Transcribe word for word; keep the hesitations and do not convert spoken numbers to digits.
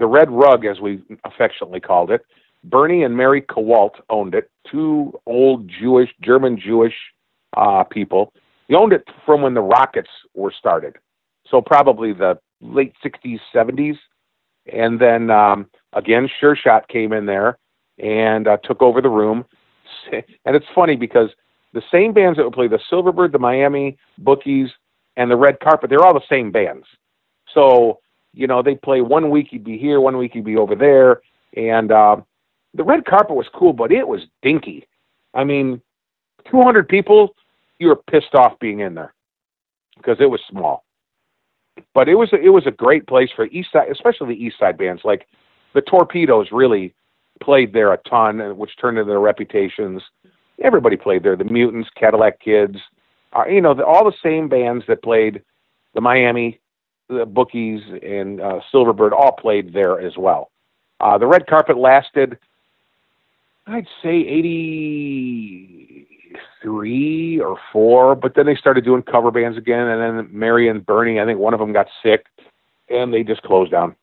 the Red Rug, as we affectionately called it. Bernie and Mary Kowalt owned it, two old Jewish, German Jewish uh, people. He owned it from when the Rockets were started, so probably the late sixties, seventies. And then, um, again, Sure Shot came in there and uh, took over the room. And it's funny because the same bands that would play the Silverbird, the Miami, Bookies, and the Red Carpet, they're all the same bands. So, you know, they play one week you'd be here, one week you'd be over there. And uh, the Red Carpet was cool, but it was dinky. I mean, two hundred people, you were pissed off being in there because it was small. But it was a, it was a great place for East Side, especially the East Side bands. Like the Torpedoes really played there a ton, which turned into their reputations. Everybody played there. The Mutants, Cadillac Kids, uh, you know, the, all the same bands that played the Miami, the Bookies, and uh, Silverbird all played there as well. Uh, the Red Carpet lasted, I'd say, eighty-three or four, but then they started doing cover bands again, and then Mary and Bernie, I think one of them got sick, and they just closed down.